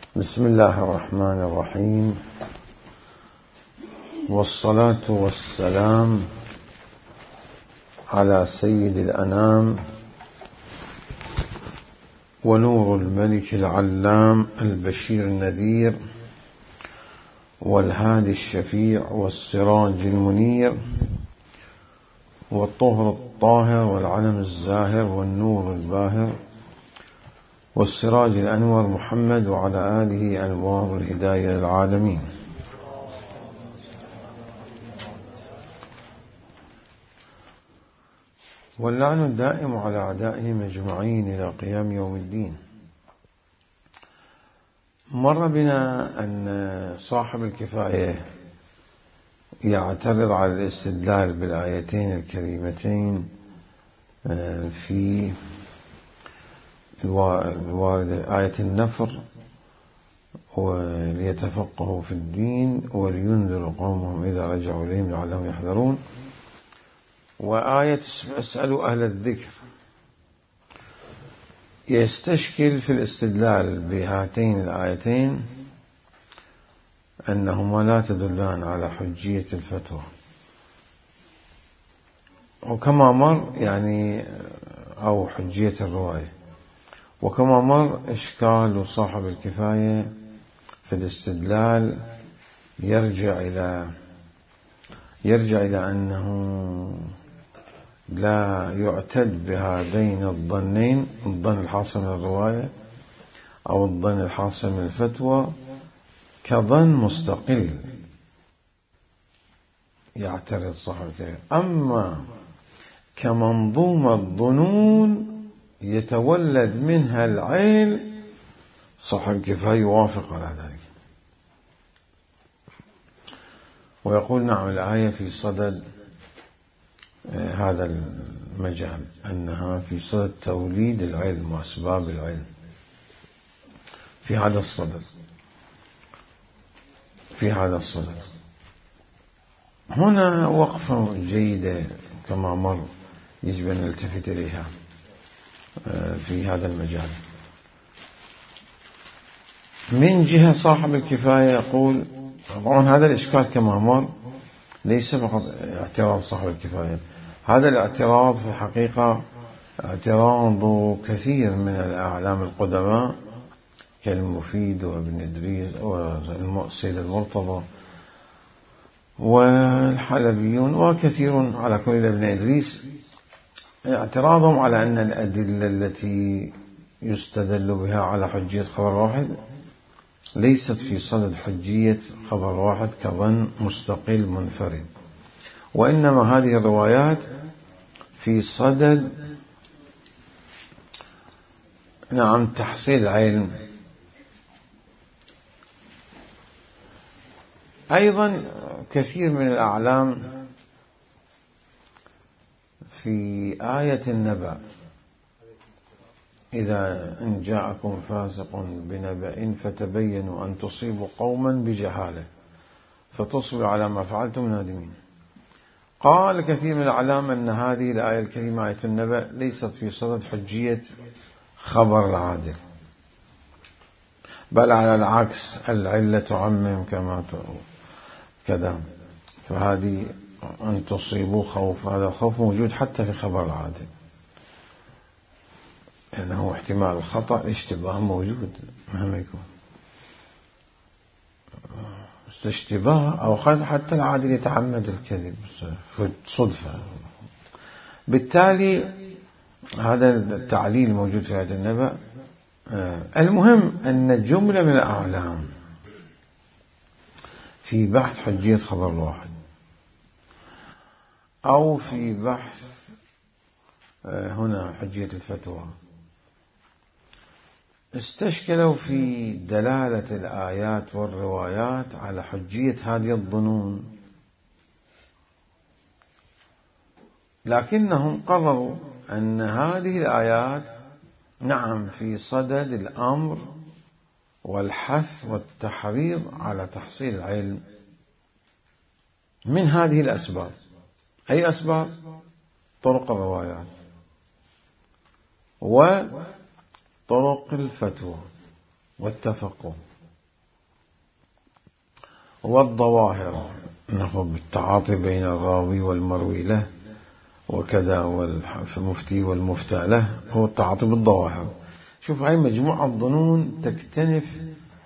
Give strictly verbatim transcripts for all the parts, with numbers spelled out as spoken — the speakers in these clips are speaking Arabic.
بسم الله الرحمن الرحيم، والصلاة والسلام على سيد الأنام ونور الملك العلام البشير النذير والهادي الشفيع والسراج المنير والطهر الطاهر والعلم الزاهر والنور الباهر والسراج الأنور محمد وعلى آله أنوار الهداية للعالمين. واللعن الدائم على أعدائهم أجمعين إلى قيام يوم الدين. مر بنا أن صاحب الكفاية يعترض على الاستدلال بالآيتين الكريمتين في الواردة آية النفر وليتفقهوا في الدين ولينذروا قومهم إذا رجعوا إليهم لعلهم يحذرون، وآية اسألوا أهل الذكر. يستشكل في الاستدلال بهاتين الآيتين أنهما لا تدلان على حجية الفتوى، وكما مر يعني أو حجية الرواية، وكما مر إشكال صاحب الكفاية في الاستدلال يرجع إلى يرجع إلى أنه لا يعتد بهذين الظنين، الظن الحاصل من الرواية أو الظن الحاصل من الفتوى، كظن مستقل يعترض صاحب الكفاية. أما كمنظومة الظنون يتولد منها العلم، صاحب الكفاية يوافق على ذلك ويقول نعم الآية في صدد هذا المجال، أنها في صدد توليد العلم وأسباب العلم في هذا الصدد في هذا الصدد هنا وقفة جيدة كما مر يجب أن نلتفت إليها في هذا المجال. من جهة صاحب الكفاية يقول طبعا هذا الإشكال كما مر ليس فقط اعتراض صاحب الكفاية، هذا الاعتراض في الحقيقة اعتراض كثير من الأعلام القدماء كالمفيد وابن إدريس والسيد المرتضى والحلبيون وكثير على كل ابن إدريس، اعتراضهم على أن الأدلة التي يستدل بها على حجية خبر واحد ليست في صدد حجية خبر واحد كظن مستقل منفرد، وإنما هذه الروايات في صدد نعم تحصيل علم. أيضا كثير من الأعلام في آية النبأ إذا إن جاءكم فاسق بنبأ فتبينوا أن تصيبوا قوما بجهالة فتصبحوا على ما فعلتم نادمين، قال كثير من الأعلام أن هذه الآية الكريمة آية النبأ ليست في صدد حجية خبر العادل، بل على العكس العلة تعمم كما كذا، فهذه أن تصيبوا خوف، هذا الخوف موجود حتى في خبر العادل، لأنه يعني احتمال الخطأ الاشتباه موجود مهما يكون اشتباه، أو قد حتى العادل يتعمد الكذب صدفة. بالتالي هذا التعليل موجود في هذا النبأ. المهم أن جملة من الأعلام في بحث حجية خبر الواحد أو في بحث هنا حجية الفتوى استشكلوا في دلالة الآيات والروايات على حجية هذه الظنون، لكنهم قرروا أن هذه الآيات نعم في صدد الأمر والحث والتحريض على تحصيل العلم من هذه الأسباب. أي أسباب؟ طرق الروايات وطرق الفتوى والتفقه والظواهر نحو بالتعاطي بين الراوي والمروي له وكذا، والمفتي والمفتى له، هو التعاطي بالظواهر. شوف هاي مجموعة ظنون تكتنف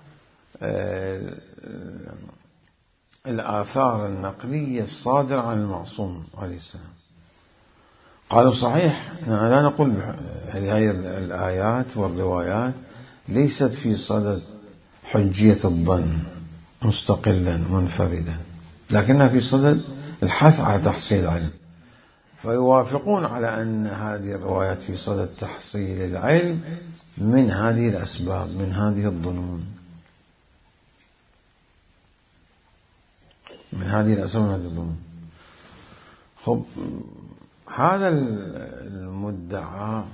الآثار النقلية الصادرة عن المعصوم عليه السلام. قالوا صحيح لا نقول هذه الآيات والروايات ليست في صدد حجية الظن مستقلا منفردا، لكنها في صدد الحث على تحصيل العلم، فيوافقون على أن هذه الروايات في صدد تحصيل العلم من هذه الأسباب، من هذه الظنون، من هذه الأسباب، من هذه الظنون. خب هذا المدعى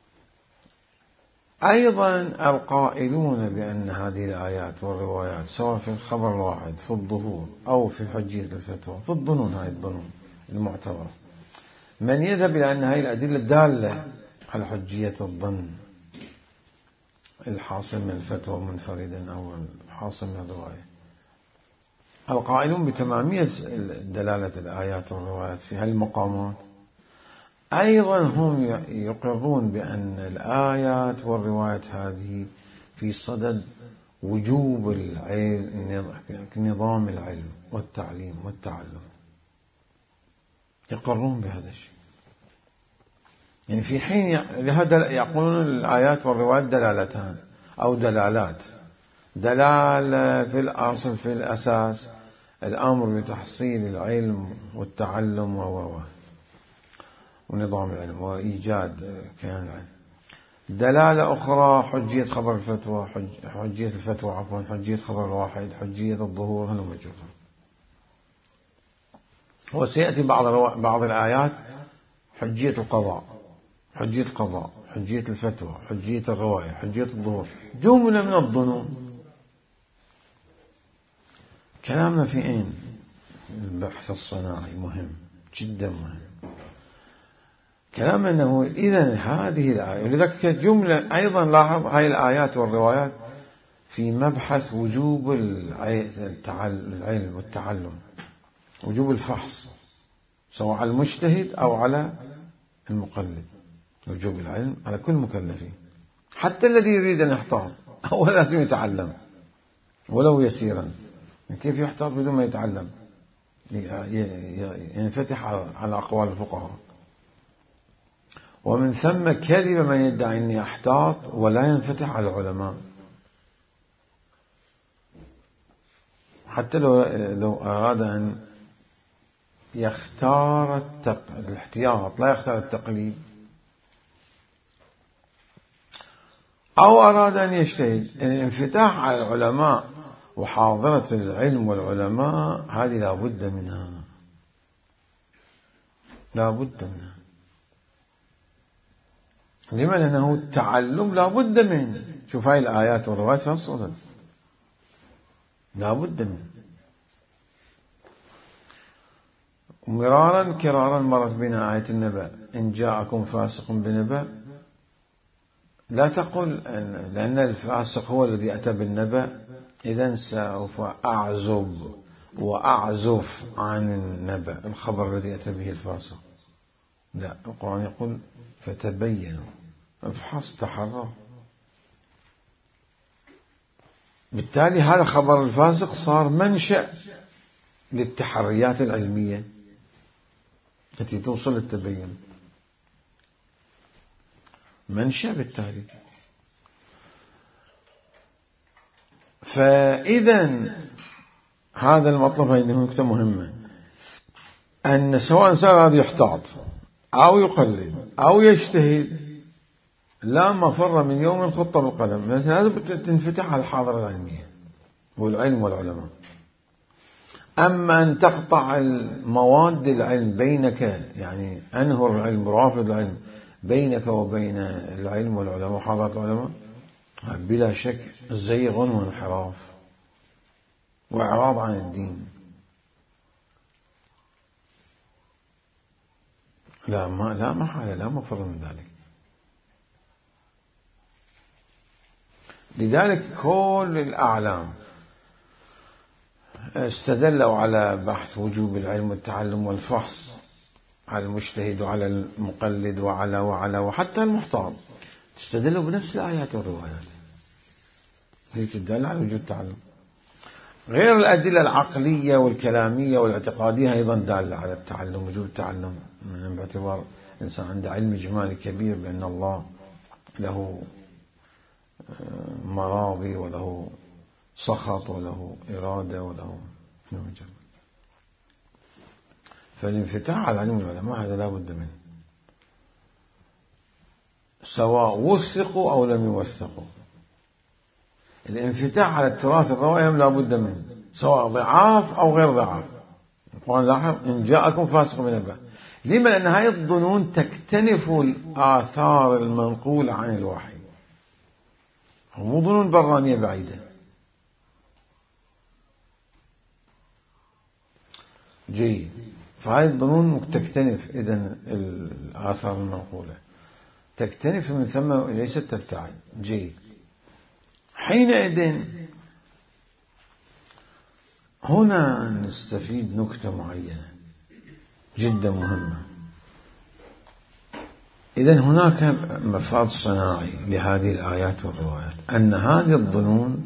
أيضا القائلون بأن هذه الآيات والروايات سواء في الخبر الواحد في الظهور أو في حجية الفتوى في الظنون، هذه الظنون المعتبرة، من يذهب إلى أن هذه الأدلة دالة على حجية الظن الحاصل من الفتوى منفردا أو الحاصل من الرواية. القائلون بتمامية دلالة الآيات والروايات في هذه المقامات أيضا هم يقرون بأن الآيات والروايات هذه في صدد وجوب نظام العلم والتعليم والتعلم، يقرون بهذا الشيء. يعني في حين لهذا يقولون الآيات والروايات دلالتان أو دلالات، دلالة في الأصل في الأساس الأمر بتحصيل العلم والتعلم و ونظام العلم وإيجاد كيان العلم. دلالة أخرى حجية خبر الفتوى، حجية الفتوى عفوا حجية خبر الواحد، حجية الظهور، هنا موجود. وسيأتي بعض بعض الآيات حجية القضاء، حجية القضاء، حجية الفتوى، حجية الرواية، حجية الظهور، جملة من الظنون. كلامنا في أين؟ البحث الصناعي مهم جدا مهم. كلام أنه إذن هذه الآية، ولذلك جملة أيضا لاحظ هاي الآيات والروايات في مبحث وجوب العلم والتعلم، وجوب الفحص سواء على المجتهد أو على المقلد، وجوب العلم على كل مكلفين، حتى الذي يريد أن يحتاط هو لازم يتعلم ولو يسيرا. كيف يحتاط بدون ما يتعلم؟ ينفتح على أقوال الفقهاء. ومن ثم كذب من يدعي أني أحتاط ولا ينفتح على العلماء، حتى لو لو أراد أن يختار التق... الاحتياط، لا يختار التقليد، أو أراد أن يجتهد. الانفتاح على العلماء وحاضرة العلم والعلماء هذه لا بد منها، لا بد منها. لما؟ لأنه التعلم لا بد منه. شوف هاي الآيات والروايات في الصدد لا بد منه. مرارا كرارا مرت بنا آية النبأ، إن جاءكم فاسق بنبأ، لا تقل أن لأن الفاسق هو الذي أتى بالنبأ إذن سوف أعزب وأعزف عن النبأ الخبر الذي أتى به الفاسق. لا، القرآن يقول فتبينوا، افحص، تحرى. بالتالي هذا خبر الفاسق صار منشأ للتحريات العلمية التي توصل للتبين، منشأ بالتالي. فإذا هذا المطلب، هذه نقطة مهمة، أن سواء صار يحتاط أو يقلد أو يجتهد لا مفر من يوم الخطة بالقلم، لازم تنفتح على الحاضرة العلمية والعلم والعلماء. أما أن تقطع المواد العلم بينك، يعني أنهر العلم رافض العلم بينك وبين العلم والعلماء وحاضرة العلماء، بلا شك زيغ وانحراف وإعراض عن الدين. لا ما لا محالة، لا مفر من ذلك. لذلك كل الأعلام استدلوا على بحث وجوب العلم والتعلم والفحص على المجتهد وعلى المقلد وعلى وعلى وحتى المحتاط، استدلوا بنفس الآيات والروايات التي تدل على وجوب التعلم، غير الأدلة العقلية والكلامية والاعتقادية أيضا دالة على التعلم، وجوب التعلم، من باعتبار الإنسان عنده علم إجمالي كبير بأن الله له مراضي وله سخط وله إرادة وله مجرد. فالانفتاح على علم العلماء هذا لا بد منه، سواء وثقوا أو لم يوثقوا. الانفتاح على التراث الرواية لا بد منه، سواء ضعاف أو غير ضعاف. القرآن لاحظ إن جاءكم فاسق بنبأ. لما؟ لأن هذه الظنون تكتنف الآثار المنقولة عن الوحي، مو ظنون برانية بعيدة. جيد. فهذه الظنون تكتنف إذن الآثار المنقولة تكتنف، من ثم ليست تبتعد. جيد. حينئذ هنا نستفيد نكتة معينة جدا مهمة. إذن هناك مفاد صناعي لهذه الآيات والروايات، أن هذه الظنون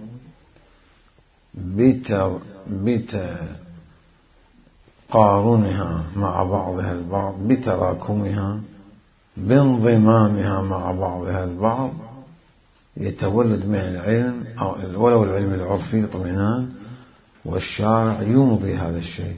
بتقارنها مع بعضها البعض، بتراكمها، بانضمامها مع بعضها البعض، يتولد من العلم ولو العلم العرفي اطمئنان، والشارع يمضي هذا الشيء.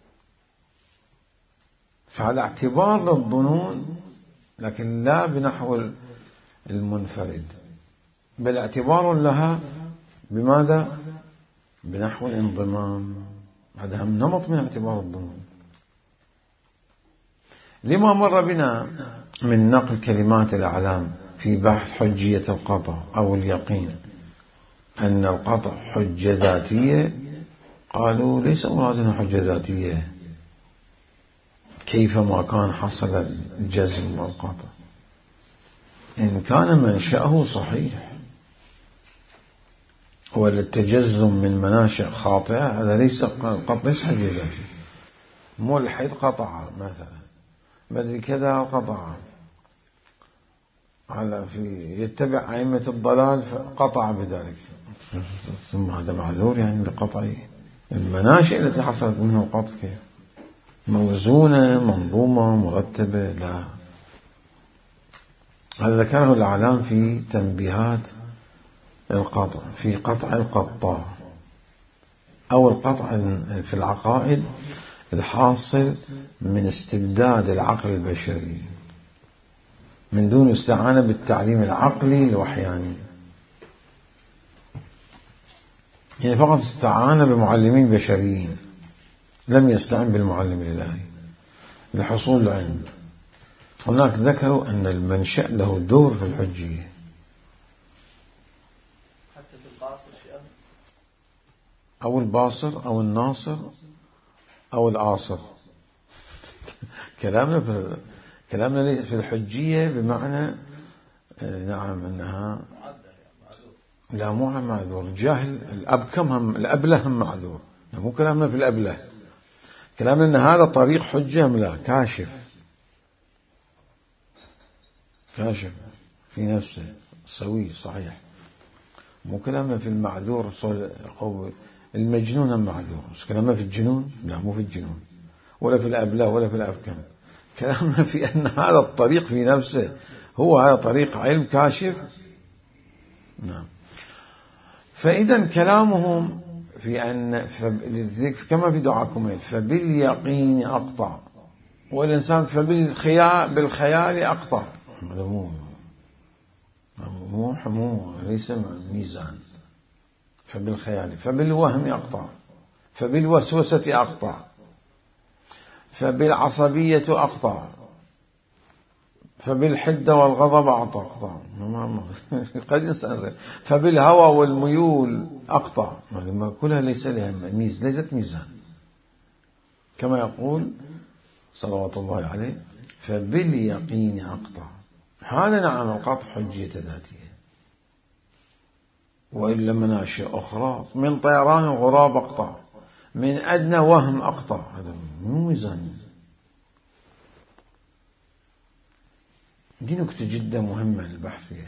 فعلى اعتبار للظنون، لكن لا بنحو المنفرد، بل اعتبار لها بماذا؟ بنحو الانضمام. هذا هم نمط من اعتبار الظنون. لما مر بنا من نقل كلمات الأعلام في بحث حجية القطع أو اليقين، أن القطع حجة ذاتية، قالوا ليس مرادنا حجة ذاتية كيفما كان حصل الجزم والقطع، إن كان منشأه صحيح. والتجزم من مناشئ خاطئة هذا ليس قطع، ليس حجة ذاتية. ملحد قطع مثلا، بدل كذا قطع، على في يتبع أئمة الضلال فقطع بذلك، ثم هذا معذور يعني بقطعه. المناشئ التي حصلت منه القطع كيف؟ موزونة، منظومة، مرتبة؟ لا. هذا ذكره الأعلام في تنبيهات القطع، في قطع القطاع أو القطع في العقائد الحاصل من استبداد العقل البشري من دون استعانة بالتعليم العقلي الوحياني، يعني فقط استعان بمعلمين بشريين، لم يستعن بالمعلم الإلهي لحصول العلم. هناك ذكروا أن المنشأ له دور في الحجية، حتى في الباصر أو الباصر أو الناصر أو العاصر. كلامنا في كلامنا في الحجية بمعنى نعم أنها لا مو عن معذور، جاهل الأبكم هم الأبله هم معذور، مو كلامنا في الأبله، كلامنا أن هذا طريق حجة أم لا، كاشف كاشف في نفسه سوي صحيح. مو كلامنا في المعذور المجنون هم معذور، بس كلامنا في الجنون لا، مو في الجنون ولا في الأبله ولا في الأبكم، كلامنا في أن هذا الطريق في نفسه هو هذا طريق علم كاشف. نعم. فإذا كلامهم في أن كما في دعاكم فباليقين أقطع، والإنسان فبالخيال بالخيال أقطع، هذا مو مو مو ليس ميزان. فبالخيال، فبالوهم أقطع، فبالوسوسة أقطع، فبالعصبية أقطع، فبالحدة والغضب أقطع، قد يستأذن، فبالهوى والميول أقطع، كلها ليس لها ميز، ليست ميزان، كما يقول صلوات الله عليه فباليقين أقطع. هذا نعم القطع حجية ذاتية. وإلا مناشئ أخرى من طيران الغراب أقطع، من أدنى وهم أقطع، هذا مو ميزان. دي نكتة جدا مهمة للبحث فيها.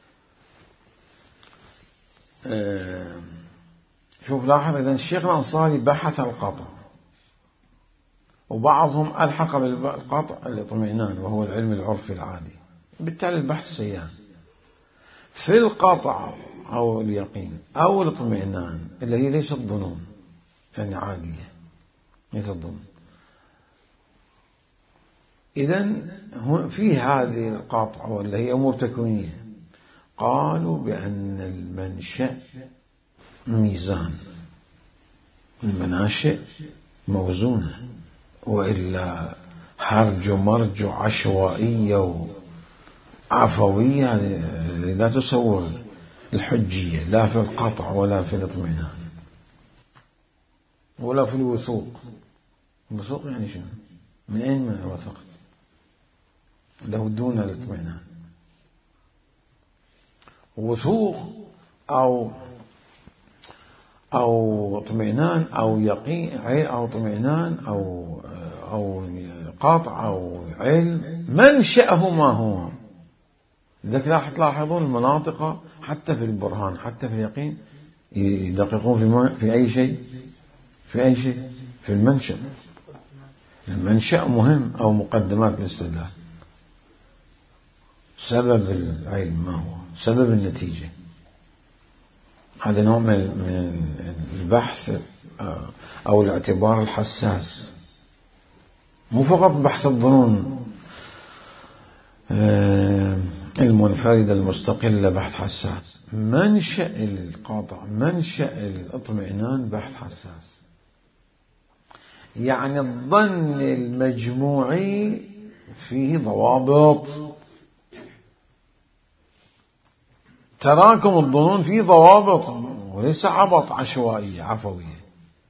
أه شوف لاحظ، إذا الشيخ الأنصاري بحث القطع، وبعضهم ألحق بالقطع الاطمئنان وهو العلم العرفي العادي، بالتالي البحث سيان في القطع أو اليقين أو الاطمئنان اللي هي ليست ظنون، يعني عادية ليست ظنون. إذن في هذه القطع واللي هي أمور تكوينية قالوا بأن المنشأ ميزان، المناشئ موزونة، وإلا هرج ومرج عشوائية وعفوية لا تسوغ الحجية، لا في القطع ولا في الاطمئنان ولا في الوثوق. الوثوق يعني شنو؟ من أين ما وثقت؟ له دون الاطمئنان. وثوق أو أو اطمئنان أو يقين أو اطمئنان أو أو قاطع أو علم، منشأه ما هو. لذلك راح تلاحظون المناطق حتى في البرهان حتى في اليقين يدققون في في أي شيء في أي شيء في المنشأ. المنشأ مهم، أو مقدمات الاستدلال. سبب العلم ما هو؟ سبب النتيجة. هذا نوع من البحث أو الاعتبار الحساس، مو فقط بحث الظنون المنفردة المستقلة بحث حساس. منشأ القاطع منشأ الاطمئنان بحث حساس. يعني الظن المجموعي فيه ضوابط، تراكم الظنون فيه ضوابط وليس عبط عشوائية عفوية.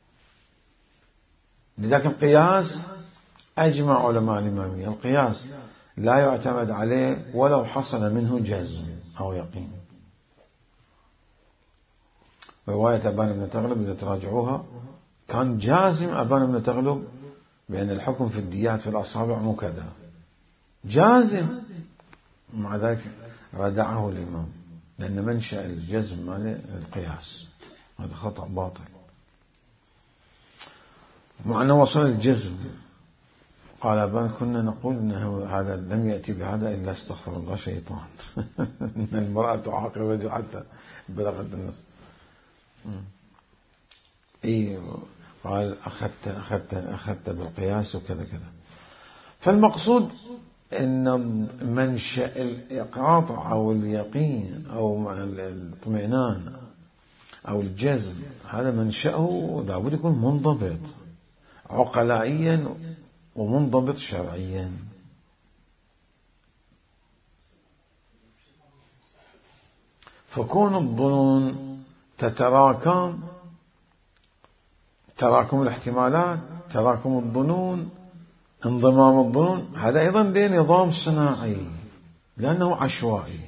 لذلك القياس أجمع علماء الإمامية القياس لا يعتمد عليه ولو حصل منه جزم أو يقين. رواية أبان بن تغلب إذا تراجعوها كان جازم أبان بن تغلب بأن الحكم في الديات في الأصابع مو كذا، جازم. مع ذلك ردعه الإمام لأن منشأ الجزم ماله القياس، هذا خطأ باطل. مع أنه وصل الجزم قال أبان كنا نقول أنه هذا لم يأتي بهذا إلا استغفر الله شيطان إن المرأة تعاقب رجل حتى بلغت النص. إيه قال أخذت أخذت أخذت بالقياس وكذا كذا. فالمقصود أن منشأ الإقاطع أو اليقين أو الاطمئنان أو الجزم هذا منشأه لابد يكون منضبط عقلائيا ومنضبط شرعيا. فكون الظنون تتراكم، تراكم الاحتمالات، تراكم الظنون، انضمام الظنون، هذا أيضا نظام صناعي لأنه عشوائي.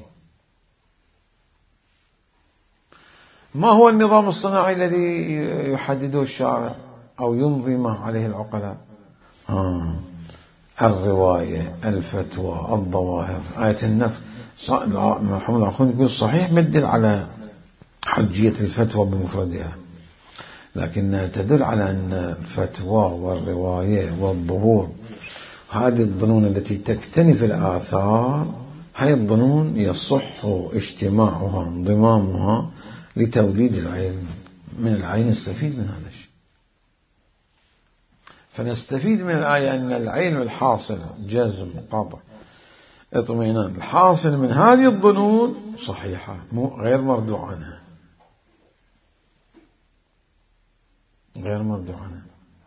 ما هو النظام الصناعي الذي يحدده الشارع أو ينظمه عليه العقلاء؟ آه. الرواية، الفتوى، الظواهر، آية النفس. مرحوم الأخوان يقول صحيح مدل على حجية الفتوى بمفردها، لكنها تدل على أن الفتوى والرواية والظهور هذه الظنون التي تكتنف الآثار، هذه الظنون يصح اجتماعها انضمامها لتوليد العلم. من العين نستفيد من هذا الشيء. فنستفيد من الآية أن العلم الحاصل جزم قطع اطمئنان الحاصل من هذه الظنون صحيحة غير مردوع عنها، غير مردوع عنها.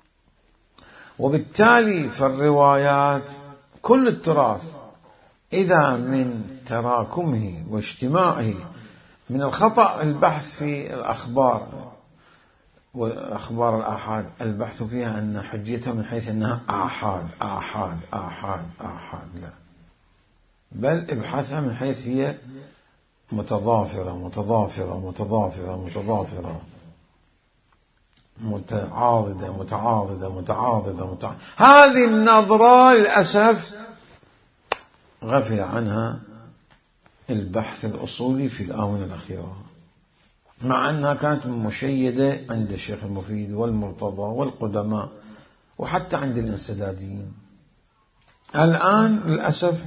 وبالتالي فالروايات كل التراث إذا من تراكمه واجتماعه من الخطأ البحث في الأخبار وأخبار الآحاد، البحث فيها أن حجيتها من حيث أنها آحاد آحاد آحاد آحاد، لا، بل ابحثها من حيث هي متضافرة متضافرة متضافرة متضافرة. متعاضدة متعاضدة متعاضدة متعاضدة. هذه النظرة للأسف غفل عنها البحث الأصولي في الآونة الأخيرة، مع أنها كانت مشيدة عند الشيخ المفيد والمرتضى والقدماء وحتى عند الانسداديين. الآن للأسف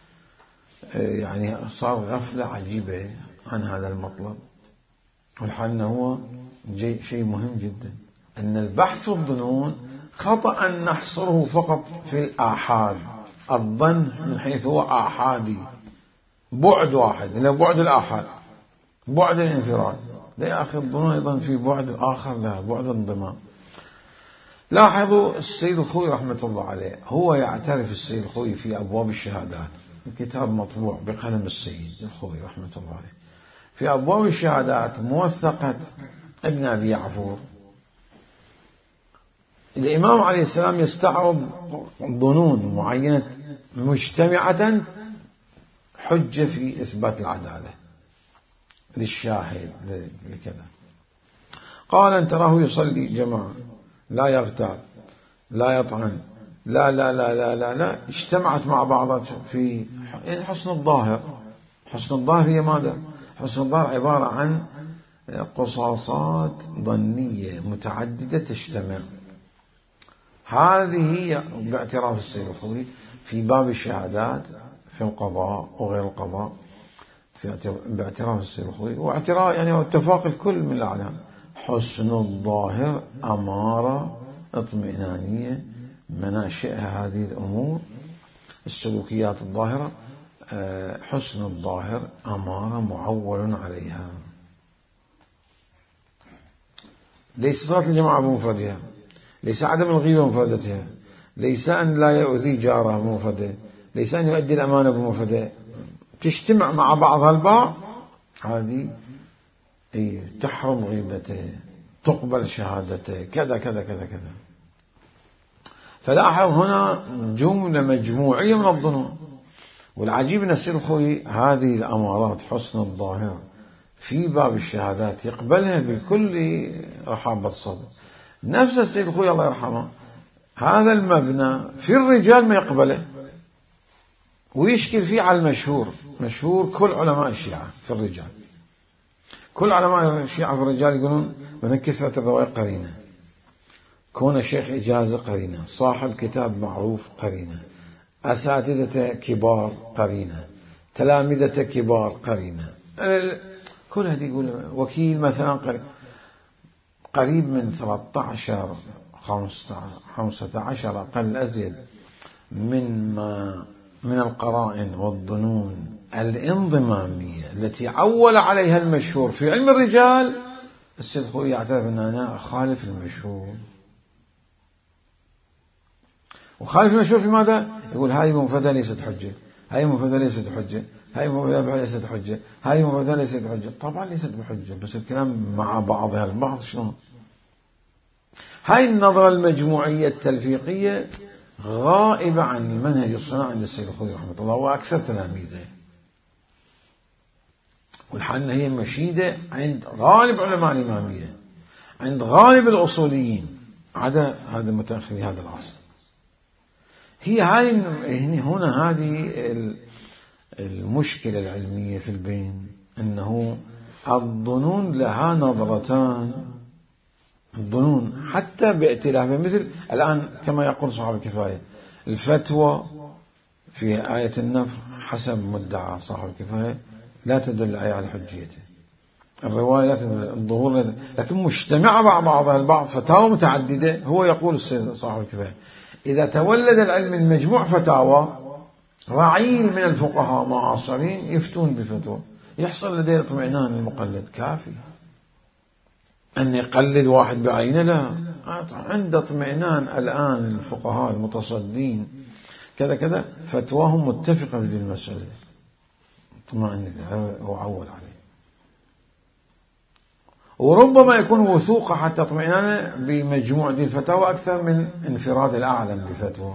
يعني صار غفلة عجيبة عن هذا المطلب، والحال أنه هو شيء مهم جدا، أن البحث في الظنون خطأ أن نحصره فقط في الآحاد. الظن من حيث هو آحادي، بعد واحد، إلى بعد الآحاد، بعد الانفراد. لا يا أخي، الظنون أيضا في بعد آخر لها، بعد الانضمام. لاحظوا السيد الخوئي رحمة الله عليه، هو يعترف السيد الخوئي في أبواب الشهادات، الكتاب مطبوع بقلم السيد الخوئي رحمة الله عليه، في أبواب الشهادات موثقة ابن أبي يعفور، الإمام عليه السلام يستعرض ظنون معينة مجتمعة حجة في إثبات العدالة للشاهد لكذا. قال أن تراه يصلي جماعة، لا يغتاب، لا يطعن، لا لا لا لا لا, لا. اجتمعت مع بعضها في حسن الظاهر. حسن الظاهر هي ماذا؟ حسن الظاهر عبارة عن قصاصات ظنية متعددة تجتمع. هذه هي باعتراف السيد الخوئي في باب الشهادات في القضاء وغير القضاء، في باعتراف السيد الخوئي، واعتراف يعني اتفاق الكل من الأعلام. حسن الظاهر أمارة اطمئنانية، مناشئها هذه الأمور السلوكيات الظاهرة. حسن الظاهر أمارة معول عليها. ليس صلاة الجماعة بمفردها، ليس عدم الغيبة بمفردتها، ليس أن لا يؤذي جاره بمفرده، ليس أن يؤدي الأمانة بمفرده، تجتمع مع بعضها البعض، هذه تحرم غيبته، تقبل شهادته، كذا كذا كذا كذا. فلاحظ هنا جملة مجموعية من الظنون. والعجيب أن السيد الخوئي هذه الأمارات حسن الظاهر في باب الشهادات يقبلها بكل رحابة الصدر. نفس السيد الخوئي الله يرحمه هذا المبنى في الرجال ما يقبله، ويشكل فيه على المشهور. مشهور كل علماء الشيعة في الرجال، كل علماء الشيعة في الرجال يقولون مثلا كثرة الرواية قرينة، كون الشيخ إجازة قرينة، صاحب كتاب معروف قرينة، أساتذة كبار قرينة، تلامذة كبار قرينة، كل هذه يقول وكيل مثلا قريب, قريب من ثلاثة عشر خمسة عشر أقل أزيد من ما من القرائن والظنون الانضمامية التي عول عليها المشهور في علم الرجال. السيد الخوئي يعترف أن أنا أخالف المشهور. وخالف المشهور في ماذا؟ يقول هذه مفردة ليست حجة، هذه مفردة ليست حجة، هذه مفردة ليست حجة، هذه مفردة ليست حجة. طبعا ليست بحجة، بس الكلام مع بعضها البعض شلون؟ هاي النظرة المجموعية التلفيقية غائبة عن المنهج الصناعي عند السيد الخوئي رحمه الله وأكثر تلاميذه، والحال هي مشيدة عند غالب علماء الإمامية، عند غالب الأصوليين، عدا هذا متأخري هذا العصر. هي هاي هنا هذه المشكلة العلمية في البين، أنه الظنون لها نظرتان. الظنون حتى بائتلاف، مثل الآن كما يقول صاحب الكفاية، الفتوى في آية النفر حسب مدعى صاحب الكفاية لا تدل على حجيته، الرواية لا تدل، الظهور لا تدل، لكن مجتمعة مع بعضها البعض، فتاوى متعددة. هو يقول صاحب الكفاية إذا تولد العلم من مجموع فتاوى، رعيل من الفقهاء معاصرين يفتون بفتوى، يحصل لديه اطمئنان المقلد. كافي أن يقلد واحد بعينه؟ لا، عند اطمئنان الآن الفقهاء المتصدين كذا كذا فتواهم متفقة في هذه المسألة، اطمئن وعول عليه. وربما يكون وثوقه حتى اطمئنانه بمجموع دي الفتاوى أكثر من انفراد الأعلم بفتوى،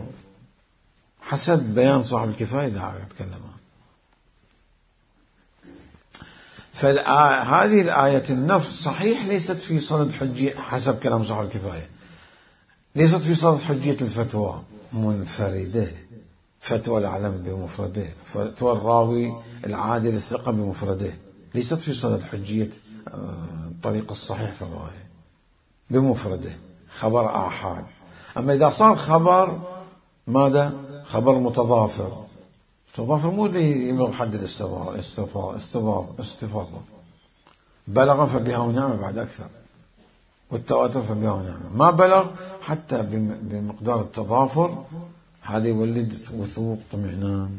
حسب بيان صاحب الكفاية ده يتكلم. فهذه الآية النفس صحيح ليست في صدد حجية حسب كلام صاحب الكفاية، ليست في صدد حجية الفتوى منفردة، فتوى العلم بمفرده، فتوى الراوي العادل الثقة بمفرده، ليست في صدد حجية الطريق الصحيح في الرواية بمفرده، خبر آحاد. أما إذا صار خبر ماذا؟ خبر متضافر، متضافر مو اللي يبلغ حد الاستفاضة، بلغ فبها ونعمة بعد أكثر، والتواتر فبها ونعمة، ما بلغ حتى بمقدار التضافر، هذا يولد وثوق طمئنان.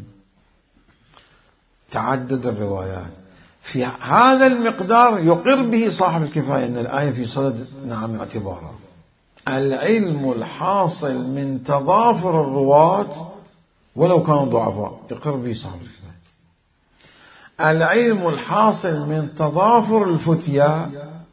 تعدد الروايات في هذا المقدار يقر به صاحب الكفاية أن الآية في صدد نعم اعتبارا. العلم الحاصل من تضافر الرواة ولو كانوا ضعفاء يقر به صاحب الكفاية. العلم الحاصل من تضافر الفتيا،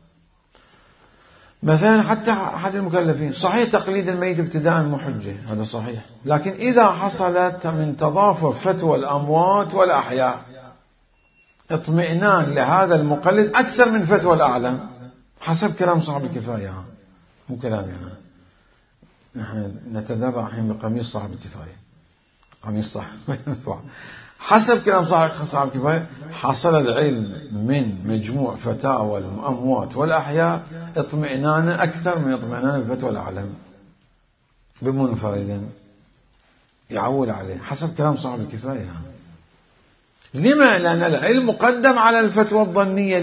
مثلا حتى أحد المكلفين صحيح تقليد الميت ابتداء مو حجة، هذا صحيح، لكن إذا حصلت من تضافر فتوى الأموات والأحياء اطمئنان لهذا المقلد أكثر من فتوى الأعلم حسب كلام صاحب الكفاية، مو كلامي أنا. نحن نتذرع الحين بقميص صاحب الكفاية، قميص صاحب حسب كلام صاحب الكفاية حصل العلم من مجموع فتاوى الأموات والأحياء اطمئنان أكثر من اطمئنان الفتوى الأعلم بمنفرد يعول عليه حسب كلام صاحب الكفاية. لما؟ لأن العلم مقدم على الفتوى الظنية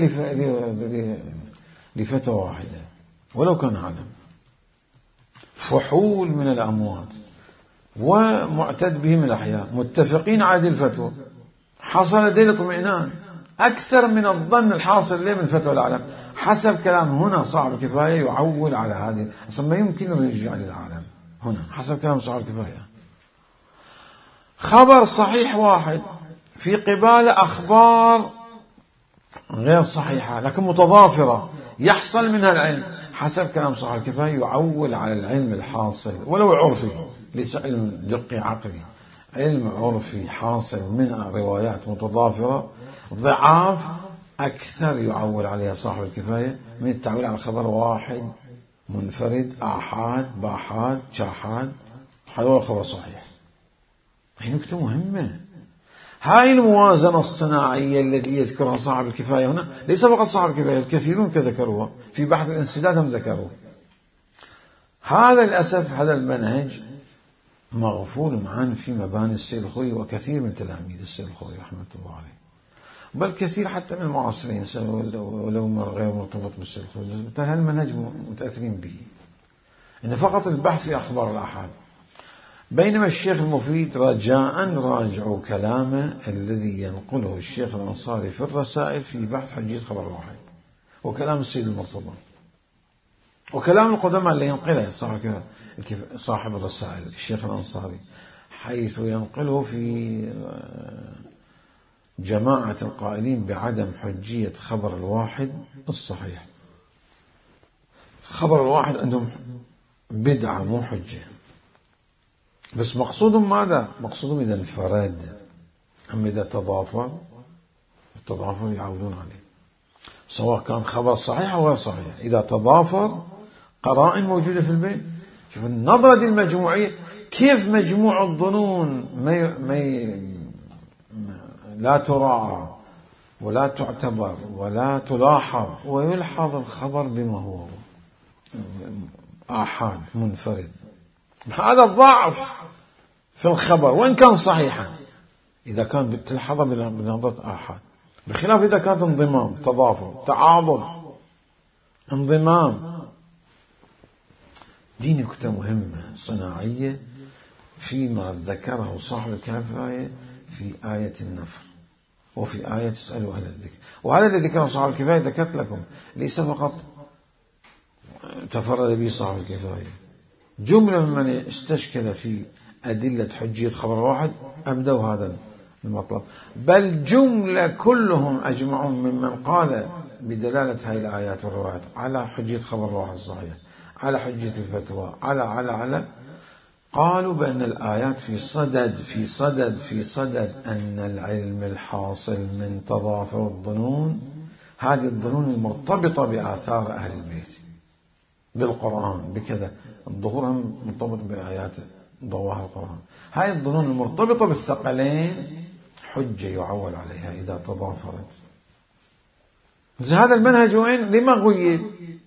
لفتوى واحدة ولو كان عالم. فحول من الأموات ومعتد بهم الأحياء متفقين على الفتوى، حصل دليل اطمئنان أكثر من الظن الحاصل له من فتوى العالم حسب كلام هنا صاحب الكفاية يعول على هذه، أصلا ما يمكن أن يرجع للعالم هنا حسب كلام صاحب الكفاية. خبر صحيح واحد في قبال أخبار غير صحيحة لكن متضافرة يحصل منها العلم حسب كلام صاحب الكفاية يعول على العلم الحاصل ولو عرفي، ليس علم دقي عقلي، علم عرفي حاصل من روايات متضافرة ضعاف أكثر يعول عليها صاحب الكفاية من التعويل على خبر واحد منفرد آحاد باحاد شاحاد، هذا هو خبر صحيح. هي نكتة مهمة. هاي الموازنة الصناعية التي يذكرها صاحب الكفاية هنا ليس فقط صاحب الكفاية، الكثيرون كذكروها في بحث الانسداد هم ذكروه. هذا للأسف هذا المنهج مغفول عنه في مباني السيد الخوئي وكثير من تلاميذ السيد الخوئي رحمة الله عليه، بل كثير حتى من المعاصرين ولو غير مرتبط بالسيد الخوئي، بالتالي هالمنهج متأثرين به إن فقط البحث في أخبار الآحاد. بينما الشيخ المفيد رجاء راجعوا كلامه الذي ينقله الشيخ الأنصاري في الرسائل في بحث حجية خبر واحد، وكلام السيد المرتضى، وكلام القدماء اللي ينقله صاحب صاحب الرسائل الشيخ الأنصاري، حيث ينقله في جماعة القائلين بعدم حجية خبر الواحد الصحيح. خبر الواحد عندهم بدعة مو حجة، بس مقصودهم ماذا؟ مقصودهم إذا انفرد، أما إذا تضافر التضافر يعودون عليه سواء كان خبر صحيح أو غير صحيح. إذا تضافر قرائن موجودة في البيت، شوف النظرة دي المجموعية كيف مجموع الظنون ما ما لا تراعى ولا تعتبر ولا تلاحظ ويلحظ الخبر بما هو آحاد منفرد. هذا الضعف في الخبر وإن كان صحيحا إذا كان بتلحظه بنظرة آحاد، بخلاف إذا كانت انضمام تضافر تعاضد انضمام. دي نكتة مهمة صناعية فيما ذكره صاحب الكفاية في آية النفر وفي آية اسألوا أهل الذكر. وهذا الذي ذكره صاحب الكفاية ذكرت لكم ليس فقط تفرد به صاحب الكفاية، جملة من استشكل في أدلة حجية خبر واحد أبدوا هذا المطلب، بل جملة كلهم أجمعون ممن قال بدلالة هذه الآيات والروايات على حجية خبر واحد صحيح، على حجية الفتوى، على على على قالوا بأن الآيات في صدد في صدد في صدد أن العلم الحاصل من تضافر الظنون هذه الظنون المرتبطة بآثار أهل البيت بالقرآن بكذا، الظهور مرتبط بآيات ضواها القرآن. هذه الظنون المرتبطة بالثقلين حجة يعول عليها إذا تضافرت. هذا المنهج وين؟ لما غيب؟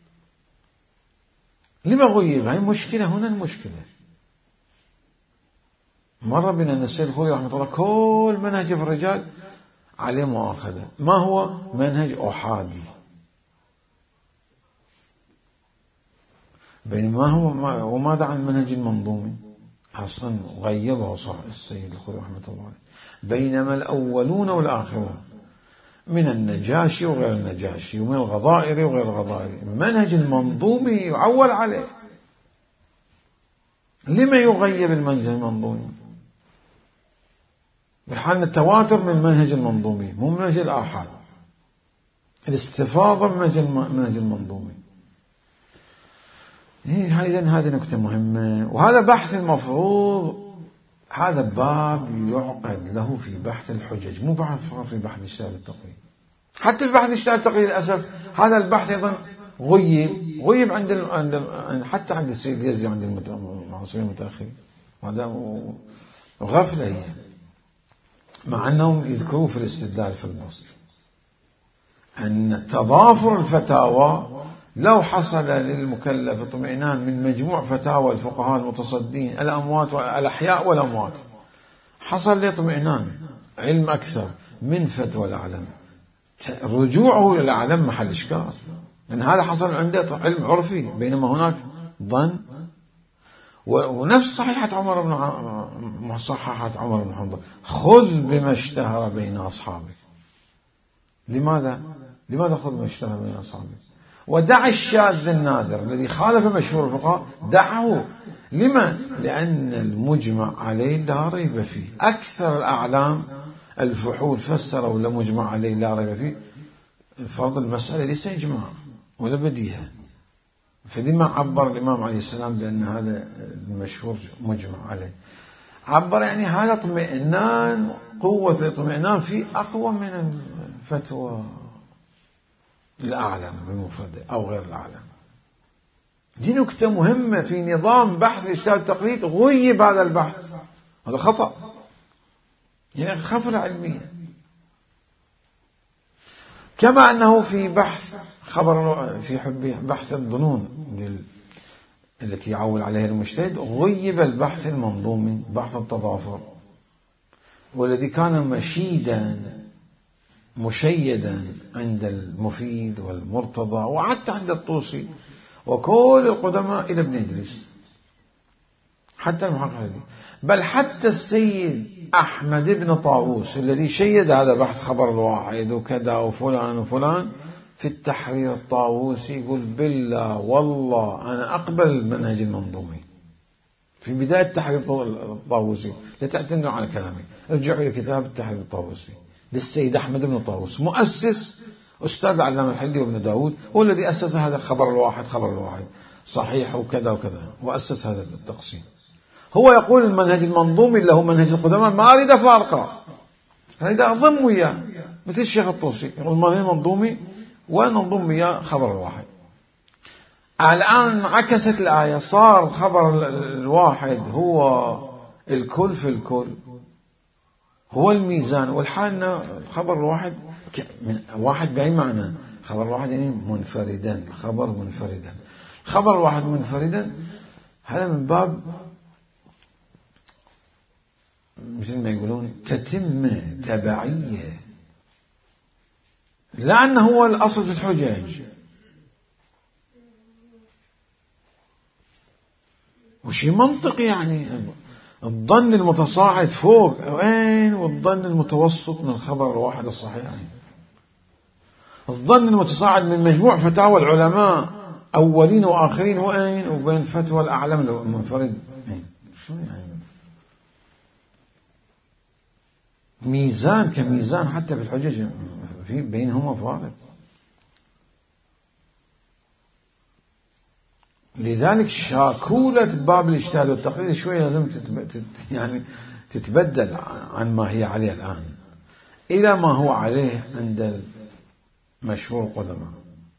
لما غيب؟ هاي مشكلة. هنا المشكلة مر بنا أن السيد الخوئي رحمه الله كل منهج في الرجال عليه مؤاخذة. ما هو؟ منهج أحادي. بينما هو وماذا عن المنهج المنظومي؟ أصلا غيبه صح السيد الخوئي رحمه الله. بينما الأولون والآخرون من النجاشي وغير النجاشي ومن الغضائر وغير الغضائر، المنهج المنظومي يعول عليه. لما يغيب المنهج المنظومي؟ بحال التواتر من المنهج المنظومي مو منهج الآحاد، الاستفاضة من المنهج المنظومي. إذن هذه نكتة مهمة، وهذا بحث المفروض، هذا باب يعقد له في بحث الحجج، مو بحث فقط في بحث اجتهاد التقليد. حتى في بحث اجتهاد التقليد للأسف هذا البحث أيضا غيب غيب عند عند حتى عند السيد اليزي عند المعاصرين المتأخرين. هذا غفلة هي، مع أنهم يذكروا في الاستدلال في البسط أن تضافر الفتاوى لو حصل للمكلف اطمئنان من مجموع فتاوى الفقهاء المتصدين الأموات والأحياء والأموات، حصل له اطمئنان علم أكثر من فتوى الأعلم، رجوعه للأعلم محل إشكال، لأن هذا حصل عنده علم عرفي، بينما هناك ظن. ونفس صحيحة عمر بن مصححة عمر بن حنظل، خذ بما اشتهر بين أصحابك. لماذا؟ لماذا خذ بما اشتهر بين أصحابك؟ ودع الشاذ النادر الذي خالف مشهور الفقهاء، دعه. لما؟ لأن المجمع عليه لا ريب فيه. أكثر الأعلام الفحول فسروا لمجمع عليه لا ريب فيه فرض المسألة ليس إجماع ولا بديهة. فلما عبر الإمام عليه السلام بأن هذا المشهور مجمع عليه؟ عبر يعني هذا اطمئنان، قوة الاطمئنان فيه أقوى من الفتوى الأعلم بمفرده أو غير الأعلم. دي نكتة مهمة في نظام بحث اجتهاد التقليد. غيب هذا البحث، هذا خطأ، يعني غفلة علمية. كما أنه في بحث خبر في بحث الظنون التي يعول عليها المجتهد غيب البحث المنظومي، بحث التضافر، والذي كان مشيدا مشيدا عند المفيد والمرتضى وحتى عند الطوسي وكل القدماء إلى ابن إدريس، حتى المحقق، بل حتى السيد أحمد بن طاووس الذي شيد هذا بحث خبر الواحد وكذا وفلان وفلان في التحرير الطاووسي يقول بالله والله أنا أقبل المنهج المنظومي في بداية التحرير الطاووسي، لا تعتمدوا على كلامي، ارجعوا إلى كتاب التحرير الطاووسي للسيد أحمد بن طاووس، مؤسس أستاذ العلامة الحلي وابن داود، هو الذي أسس هذا خبر الواحد خبر الواحد صحيح وكذا وكذا، وأسس هذا التقسيم. هو يقول المنهج المنظومي اللي هو منهج القدماء ما أريد فارقة، أريد أضم وياه مثل الشيخ الطوسي يقول المنهج المنظومي وننضم وياه خبر الواحد. الآن عكست الآية، صار خبر الواحد هو الكل في الكل، هو الميزان، والحال خبر الواحد واحد بأي معنى؟ خبر الواحد يعني منفردا، خبر منفردا، خبر الواحد منفردا، هذا من باب مثل ما يقولون تتمة تبعية، لأنه هو الأصل في الحجج. وشي منطقي يعني الظن المتصاعد فوق وين، والظن المتوسط من الخبر الواحد الصحيح يعني. الظن المتصاعد من مجموع فتاوى العلماء أولين وآخرين وين، وبين فتوى الأعلم المنفرد يعني. شو يعني ميزان كميزان حتى في الحجج في بينهما فارق. لذلك شاكولة باب الاجتهاد والتقليد شوية لازم تتب... يعني تتبدل عن ما هي عليه الآن إلى ما هو عليه عند مشهور القدماء.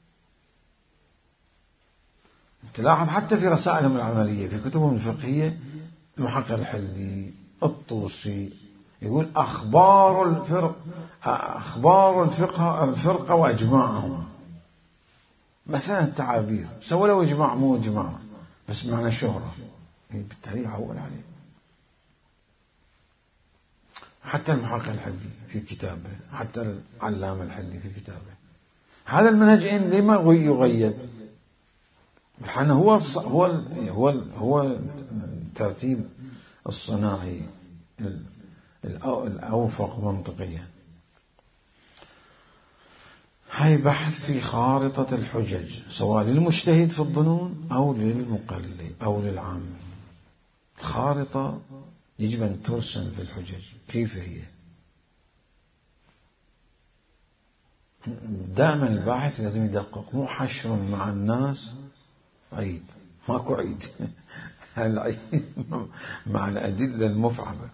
تلاحظ حتى في رسائلهم العملية في كتبهم الفقهية، المحقق الحلي، الطوسي، يقول أخبار الفرق أخبار الفقه الفرقة وأجماعهم. مثلا التعابير سووا له إجماع مو إجماع بس معنى الشهرة، بالتالي عول عليه. حتى المحقق الحلي في كتابه، حتى العلامة الحلي في كتابه. هذا المنهج لما يغيب؟ الحين هو هو هو هو الترتيب الصناعي الأوفق منطقيا. هاي بحث في خارطة الحجج سواء للمجتهد في الظنون أو للمقلد أو للعام. الخارطة يجب أن ترسم في الحجج كيف هي. دائما الباحث لازم يدقق، مو حشر مع الناس عيد، ماكو عيد. العيد مع الأدلة المفعمة.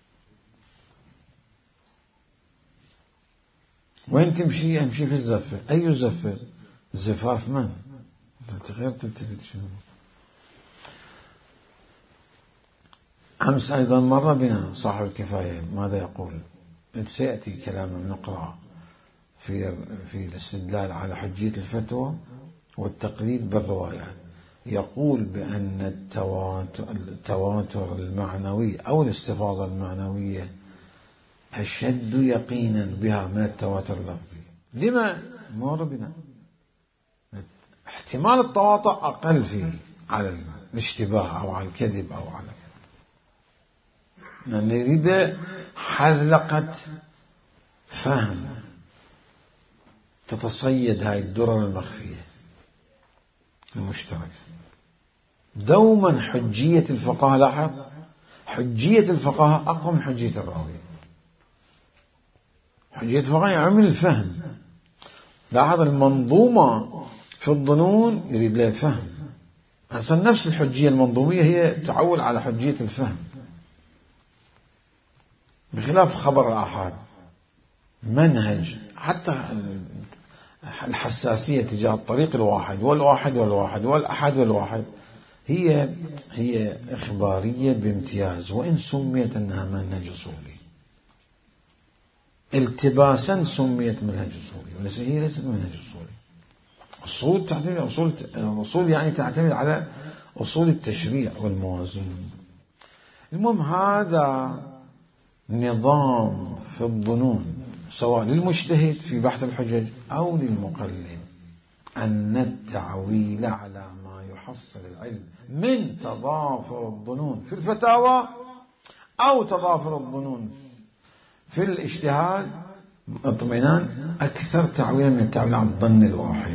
وين تمشي؟ امشي في الزفة. أي زفة؟ زفاف من؟ غير تلتفت شنو. أمس أيضا مر بنا صاحب الكفاية ماذا يقول؟ سيأتي كلامه نقرأ في في الاستدلال على حجية الفتوى والتقليد بالروايات. يقول بأن التواتر, التواتر المعنوي أو الاستفاضة المعنوية أشد يقينا بها من التواتر اللفظي. لما؟ مر بنا احتمال التواطؤ أقل فيه على الاشتباه أو على الكذب أو على كذا، لأن يعني يريد حذلقة فهم تتصيد هاي الدرر المخفية المشتركة. دوما حجية الفقهاء، لاحظ حجية الفقهاء أقوى من حجية الراوي. حجية الفقهاء يعمل الفهم. لاحظ المنظومة في الظنون يريد لها فهم. أصلا نفس الحجية المنظومية هي تعول على حجية الفهم، بخلاف خبر الآحاد منهج حتى الحساسية تجاه الطريق الواحد والواحد والواحد والأحد والواحد هي هي إخبارية بامتياز، وإن سميت أنها منهج أصولي التباسا سميت منهج أصولي، وليس هي ليست منهج أصولي. أصول تعتمد أصول أصول يعني تعتمد على أصول التشريع والموازين. المهم هذا نظام في الظنون سواء للمجتهد في بحث الحجج أو للمقلد، أن التعويل على ما يحصل العلم من تضافر الظنون في الفتاوى أو تضافر الظنون في الاجتهاد اطمئنان أكثر تعويلا من التعويل على الظن الواحد.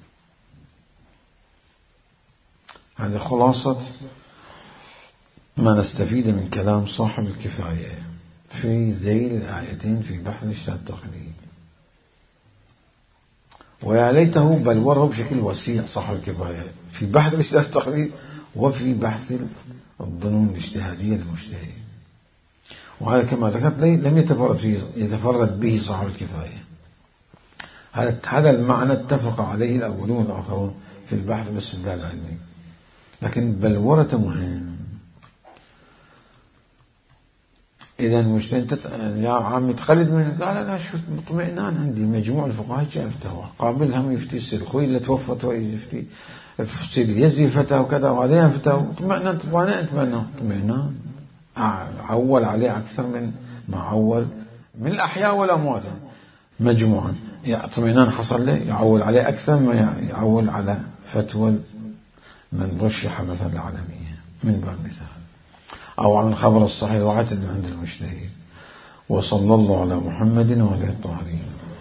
هذه خلاصة ما نستفيد من كلام صاحب الكفاية في ذيل الآيتين في بحث الاجتهاد التقليدي. ويا ليته بلوره بشكل وسيع صاحب الكفاية في بحث الاجتهاد التقليدي وفي بحث الظنون الاجتهادية للمجتهد. وهذا كما ذكرت لم يتفرد فيه يتفرد به صاحب الكفاية. هذا المعنى اتفق عليه الأولون والآخرون في البحث والاستدلال العلمي، لكن بلورة مهم. إذا المجتهد يا عم تقلد منه، قال أنا شفت مطمئنان عندي مجموع الفقهاء جاء فتوى قابل هم يفتي السيد خوي اللي توفت ويفتي السيد يزي فتى وكذا وبعدين فتى مطمئنان تطمئنان أتمنى اطمئنان عول عليه أكثر من ما عول من الأحياء والأموات مجموعا. اطمئنان حصل له يعول عليه أكثر ما يعول على فتوى من رشح مثلا العالمية من باب المثال أو عن الخبر الصحيح وعتد من عند المجتهد. وصلى الله على محمد وعلى الطاهرين.